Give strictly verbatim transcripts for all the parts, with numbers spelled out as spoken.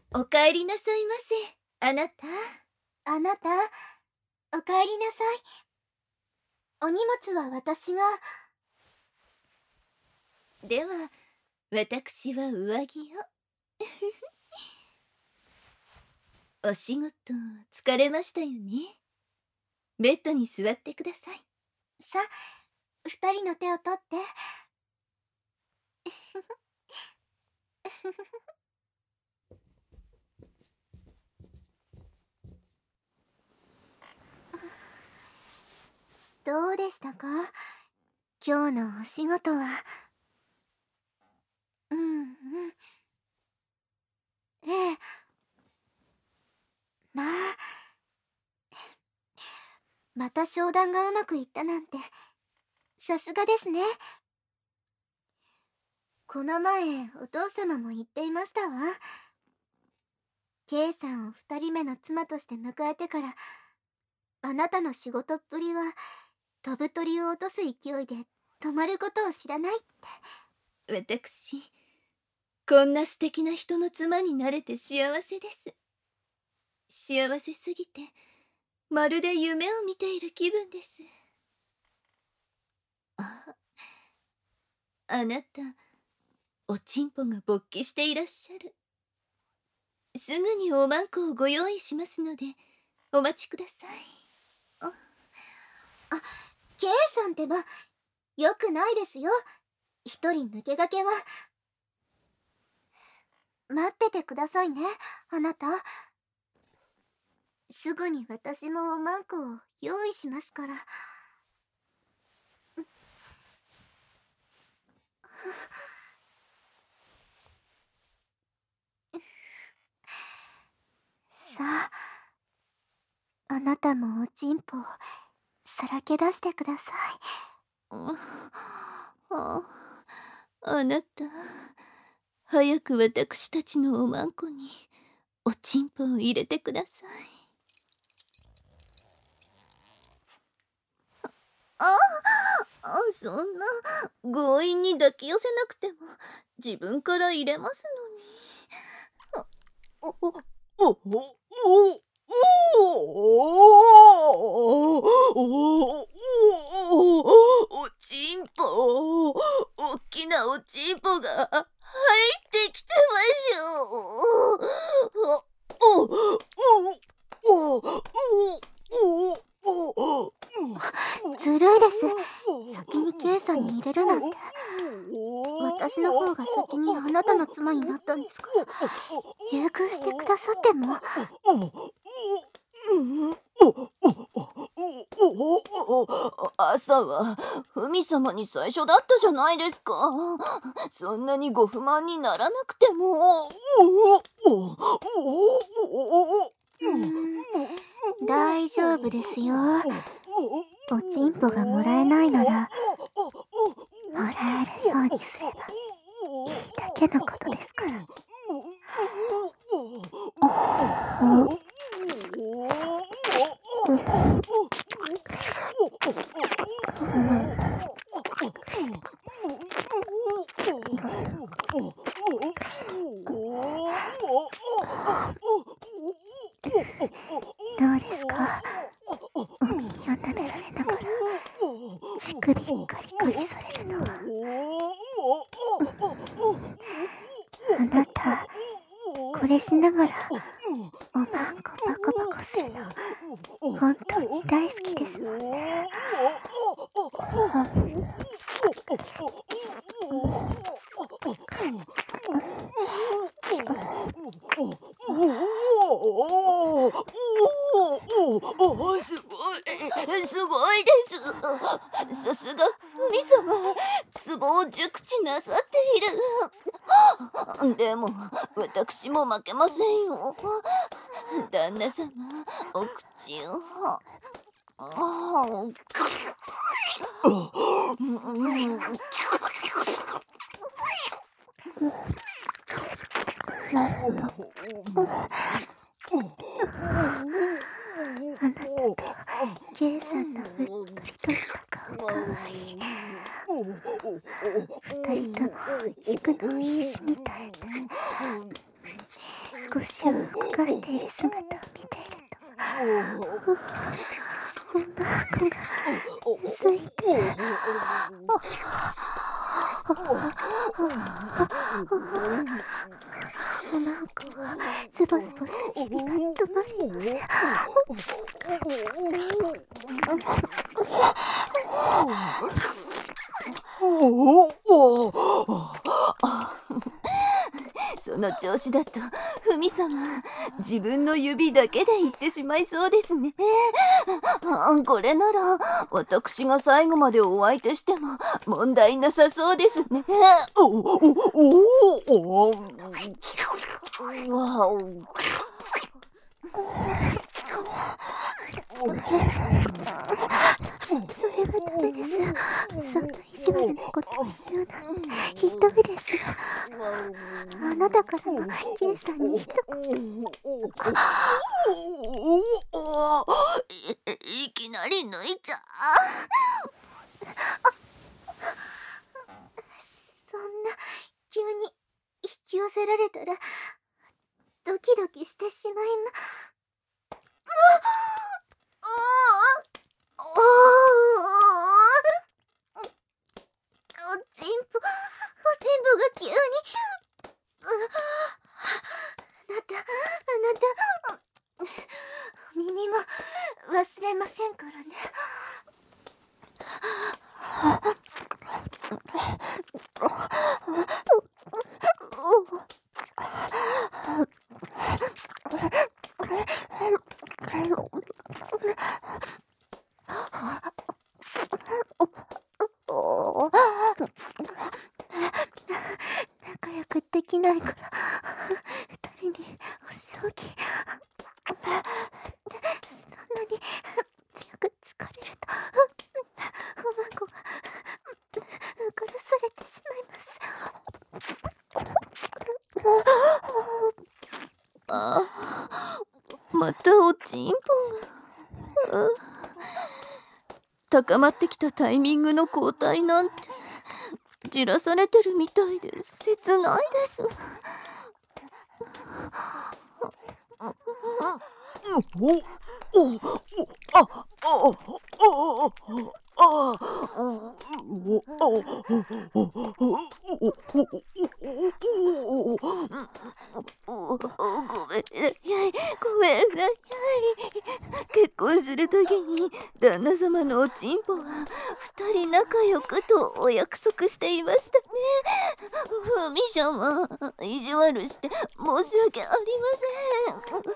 おかえりなさいませ、あなた。 あなた、おかえりなさい。お荷物は私が。 では、私は上着を。お仕事、疲れましたよね。ベッドに座ってください。 さ、二人の手を取って。どうでしたか、今日のお仕事は。うんうん。ええ。まあ、また商談がうまくいったなんて、さすがですね。この前、お父様も言っていましたわ。K さんを二人目の妻として迎えてから、あなたの仕事っぷりは、飛ぶ鳥を落とす勢いで止まることを知らないって。 私、こんな素敵な人の妻になれて幸せです。幸せすぎて、まるで夢を見ている気分です。あ、あなた、おちんぽが勃起していらっしゃる。すぐにおまんこをご用意しますので、お待ちください。 あ、あ、K さんってば、よくないですよ。一人抜け駆けは。待っててくださいね、あなた。すぐに私もおまんこを用意しますから。さあ、あなたもおちんぽをさらけ出してください。 あ、あなた、早く私たちのおまんこにおちんぽを入れてください。ああ、そんな強引に抱き寄せなくても自分から入れますのに。おおおおおおちんぽ、おっきなおちんぽが入ってきてましょう。おおおおおずるいです。先に K さんに入れるなんて。私の方が先にあなたの妻になったんですから、優遇してくださっても。 朝はふみ様に最初だったじゃないですか。そんなにご不満にならなくても。 大丈夫ですよ。おちんぽがもらえないなら、もらえるようにすればいいだけのことですから。どうですか、お耳を舐められながら乳首ガリガリされるのは。あなた、これしながらおまんこパコパコするの本当に大好きですもんね。 すごい、すごいです。さすがふみ様、ツボを熟知なさっている。でも私も負けませんよ。旦那様、お口を。 なるほど。あなたと K さんのうっとりとした顔かわいい。二人とも行くのを必死に耐えて、 少し動かしている姿を見ていると、そんな服がついておなかはズボズボ叫びが止まりません。 その調子だとふみ様、自分の指だけで言ってしまいそうですね。これなら私が最後までお相手しても問題なさそうですね。おおおおそれはダメです。そんな意地悪なことを言うなんてひどいです。あなたからも K さんに一言。 い, いきなり抜いちゃそんな急に引き寄せられたらドキドキしてしまいま。おちんぽ、おちんぽが急に。あなた、あなた、耳も忘れませんからね。仲良くできないから二人にお仕置き。そんなに強く疲れるとおまんこがうからされてしまいます。 あ、またおちんぽが、うん、高まってきたタイミングの交代なんてじらされてるみたいで切ないです。おおああごめんなさい、ごめんなさい。結婚するときに旦那様のおちんぽは二人仲良くとお約束していましたね。ふみ様、意地悪して申し訳ありません。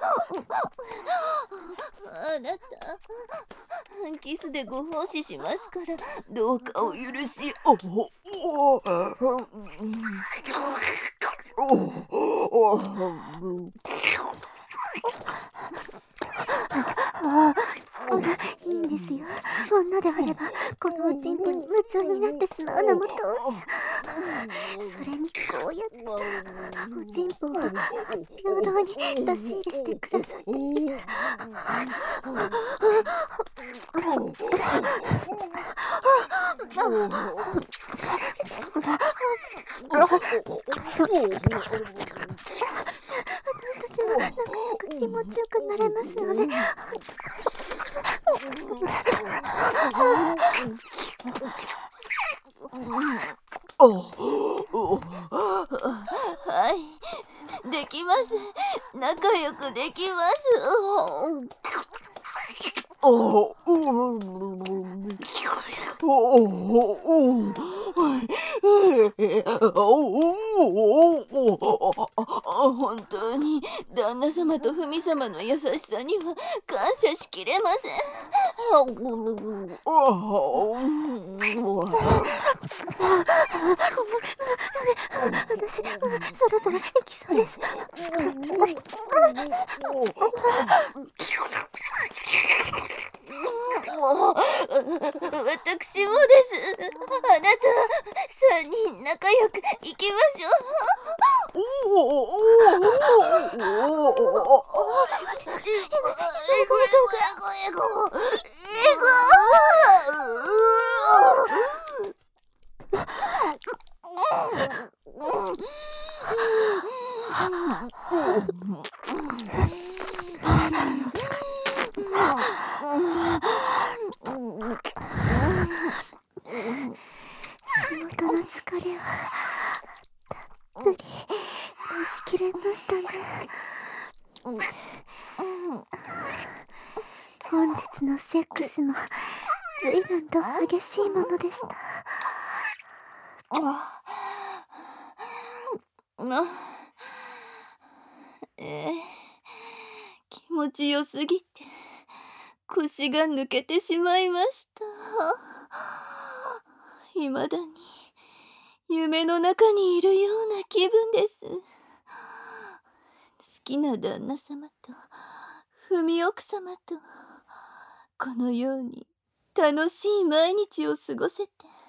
あなた、キスでご奉仕しますからどうかお許しを。 いいんですよ。女であればこのおちんぽに夢中になってしまうのも当然。それにこうやっておちんぽを平等に出し入れしてくださっている。私たちも仲良く気持ちよくなれますので。 はい、できます。仲良くできます。お本当に旦那様とふみ様の優しさには感謝しきれません。 私、そろそろ行きそうです。 私もです。あなた、三人仲良く行きましょう。 仕事の疲れはたっぷり出し切れましたが、本日のセックスも随分と激しいものでした。 な、えー、気持ちよすぎて腰が抜けてしまいました。いまだに夢の中にいるような気分です。好きな旦那様と文奥様とこのように楽しい毎日を過ごせて、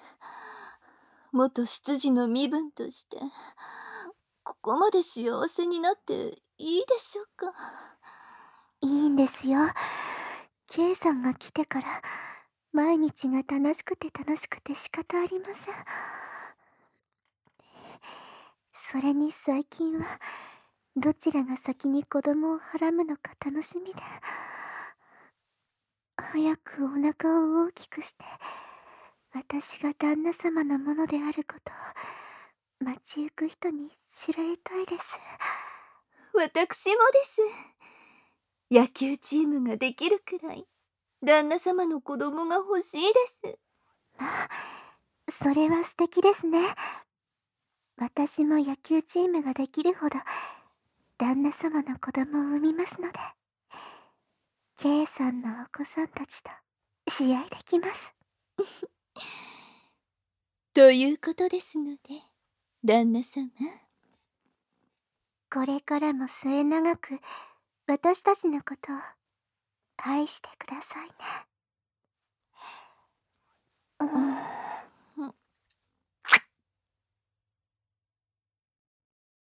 元執事の身分としてここまで幸せになっていいでしょうか。 いいんですよ。K さんが来てから毎日が楽しくて楽しくて仕方ありません。それに最近はどちらが先に子供をはらむのか楽しみで、早くお腹を大きくして私が旦那様のものであることを街行く人に知られたいです。 私もです。野球チームができるくらい旦那様の子供が欲しいです。 あ、それは素敵ですね。私も野球チームができるほど旦那様の子供を産みますので、K さんのお子さんたちと試合できます。 ということですので、旦那様、 これからも末永く私たちのことを愛してくださいね。うん